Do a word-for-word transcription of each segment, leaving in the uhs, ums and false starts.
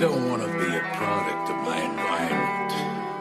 don't want to be a product of my environment.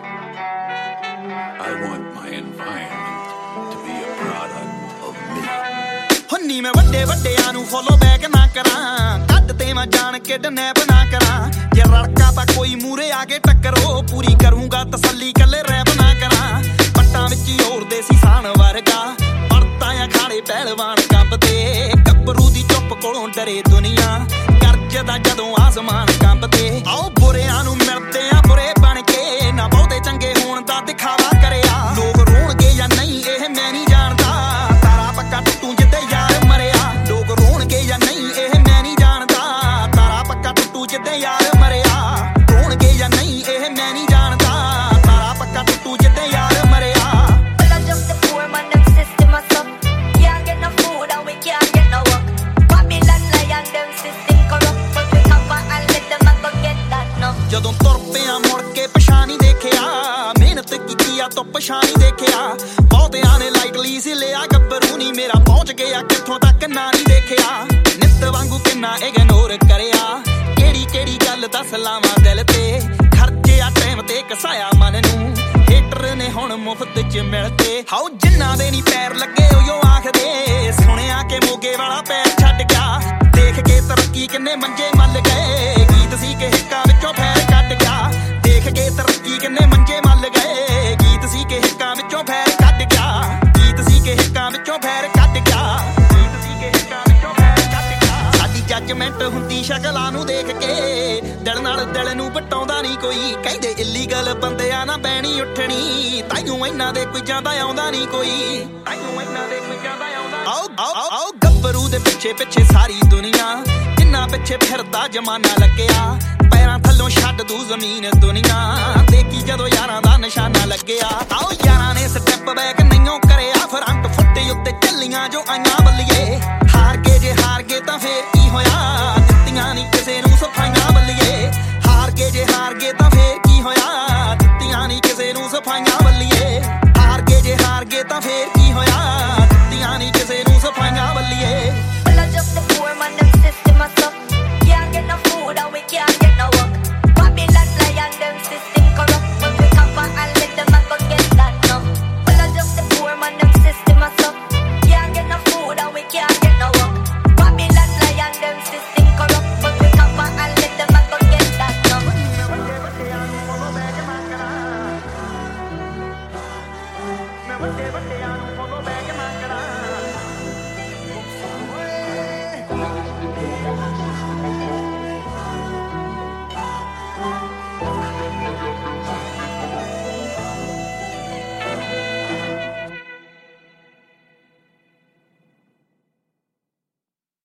I want my environment to be a product of me. हुन्नी मैं वड्डे वड्डियां नू follow back ना करां, कद ते मैं जान के डनैप ना करां। जे रड़का ता कोई मूरे आके टक्करो, पूरी करूंगा तसल्ली कल्ले रैप ना करां। पट्टां विच होर देसी सान वर्गा, पड़ता या खाड़े पहलवान कंबदे। गब्बरू दी चुप कोलों डरे दुनिया, गरजदा जदों आसमान कंबदे। आओ बुरियां नू मिलदे आ बुरे बन के, ना बहुते चंगे होण दा दिखावा करिया। लोग रोणगे या नहीं एह मैं नहीं जानदा, तारा पक्का टुੱਟੂ जिद्दे यार मरिया। लोग रोणगे या नहीं एह मैं नहीं जानदा, तारा पक्का टुੱਟੂ जिद्दे यार मरिया। रोणगे या नहीं एह मैं नहीं जानदा, तारा पक्का टुੱਟੂ जिद्दे यार मरिया। Well, I'm just a poor man, them system us up. Can't get no food and we can't get no work. Babylon lion, them system corrupt, but we cover and let them go get that no. ਜਦੋਂ ਤੁਰ ਪਿਆ ਮੁੜ ਕੇ ਪਛਾਣ ਨਹੀਂ ਦੇਖਿਆ, ਮਿਹਨਤ ਕੀਤੀ ਆ ਤੋਂ ਪਛਾਣ ਨਹੀਂ ਦੇਖਿਆ। ਬਹੁਤਿਆਂ ਨੇ ਲਾਈਟਲੀ ਸੀ ਲਿਆ ਗੱਭਰੂ ਨਹੀਂ ਮੇਰਾ, ਪਹੁੰਚ ਗਿਆ ਕਿੱਥੋਂ ਤੱਕ ਨਾ ਨਹੀਂ ਦੇਖਿਆ। ਨਿੱਤ ਵਾਂਗੂ ਕਿੰਨਾ ਇਗਨੋਰ ਕਰਿਆ, ਕਿਹੜੀ ਕਿਹੜੀ ਗੱਲ ਦੱਸ ਲਾਵਾਂ ਦਿਲ ਤੇ। ਖਰਚਿਆ ਟਾਈਮ ਤੇ ਕਸਾਇਆ ਮਨ ਨੂੰ, ਹੇਟਰ ਨੇ ਹੁਣ ਮੁਫਤ ਚ ਮਿਲਦੇ। ਹਾਉ ਜਿੰਨਾ ਦੇ ਨਹੀਂ ਪੈਰ ਲੱਗੇ ਉਹ ਆਖਦੇ, ਸੁਣਿਆ ਕਿ ਮੋਗੇ ਵਾਲਾ ਪੈਰ ਛੱਡ ਗਿਆ। ਦੇਖ ਕੇ ਤਰੱਕੀ ਕਿੰਨੇ ਮੰਜੇ ਮੱਲ ਗਏ, ਗੀਤ ਸੀ ਕਿ ਹਿੱਕਾਂ ਵਿੱਚੋਂ ਫੈਰ ਕੱਢ ਗਿਆ। ਦੇਖ ਕੇ ਤਰੱਕੀ ਕਿੰਨੇ ਮੰਜੇ ਮੱਲ ਗਏ, ਗੀਤ ਸੀ ਕਿ ਹਿੱਕਾਂ ਵਿੱਚੋਂ ਫੈਰ ਕੱਢ ਗਿਆ। ਗੀਤ ਸੀ ਕਿ ਹਿੱਕਾਂ ਵਿੱਚੋਂ ਫੈਰ ਕੱਢ ਗਿਆ। ਗੀਤ ਸੀ ਕਿ ਹਿੱਕਾਂ ਵਿੱਚੋਂ ਫੈਰ ਕੱਢ ਗਿਆ। ਸਾਡੀ ਜੱਜਮੈਂਟ ਹੁੰਦੀ ਸ਼ਕਲਾਂ ਨੂੰ ਦੇਖ ਕੇ, ਦਿਲ ਨਾਲ ਦਿਲ ਨੂੰ ਵਟਾਉਂਦਾ ਨਹੀਂ ਕੋਈ। ਕਹਿੰਦੇ ਇਲੀਗਲ ਬੰਦਿਆਂ ਨਾ ਬਹਿਣੀ ਉੱਠਣੀ, ਤਾਈਓ ਇਹਨਾਂ ਦੇ ਕੋਈ ਜਾਂਦਾ ਆਉਂਦਾ ਨਹੀਂ ਕੋਈ। ਤਾਈਓ ਇਹਨਾਂ ਦੇ ਕੋਈ ਜਾਂਦਾ ਆਉਂਦਾ। ਆਓ ਆਓ ਆਓ ਗੱਭਰੂ ਦੇ ਪਿੱਛੇ ਪਿੱਛੇ ਸਾਰੀ ਦੁਨੀਆ, ਕਿੰਨਾ ਪਿੱਛੇ ਫਿਰਦਾ ਜਮਾਨਾ ਲੱਗਿਆ। ਪੈਰਾਂ ਥੱਲੋਂ ਛੱਡ ਦੂ ਜ਼ਮੀਨ ਦੁਨੀਆ, ਦੇਖੀ ਜਦੋਂ ਯਾਰਾਂ ਦਾ ਨਿਸ਼ਾਨਾ ਲੱਗਿਆ। ਆਓ ਯਾਰਾਂ ਨੇ ਸਟੈਪ ਬੈਕ ਨਹੀਂਓ ਕਰਿਆ, ਫਰੰਟ ਫੁੱਟੇ ਉੱਤੇ ਚੱਲੀਆਂ ਜੋ ਆਈਆਂ ਬੱਲੀਏ। ਹਾਰ ਕੇ ਜੇ ਹਾਰ ਗਏ ਤਾਂ ਫੇਰ ਕੀ ਹੋਇਆ, ਦਿੱਤੀਆਂ ਨਹੀਂ ਕਿਸੇ ਨੂੰ ਸਫਾਈਆਂ ਬੱਲੀਏ। ਹਾਰ ਕੇ ਜੇ ਹਾਰ ਗਏ ਤਾਂ ਫੇਰ ਕੀ ਹੋਇਆ, ਦਿੱਤੀਆਂ ਨਹੀਂ ਕਿਸੇ ਨੂੰ ਸਫਾਈਆਂ ਬੱਲੀਏ। ਹਾਰ ਕੇ ਜੇ ਹਾਰ ਗਏ ਤਾਂ ਫੇਰ ਕੀ ਹੋਇਆ, ਦਿੱਤੀਆਂ ਨਹੀਂ ਕਿਸੇ ਨੂੰ ਸਫਾਈਆਂ ਬੱਲੀਏ। Well, I'm just a poor man, them system us up. Can't get no food and we can't get no work. Babylon lion, them system corrupt, but we cover and let them go get that no. Well, I'm just a poor man, them system us up. Can't get no food and we can't get no work. Babylon lion, them system corrupt, but we cover and let them go get that no. ਵੱਡੇ ਵੱਡਿਆਂ ਨੂੰ ਬੋਲੋ badge ਮੰਗਣਾ, ਮੈਂ ਵੱਡੇ ਵੱਡਿਆਂ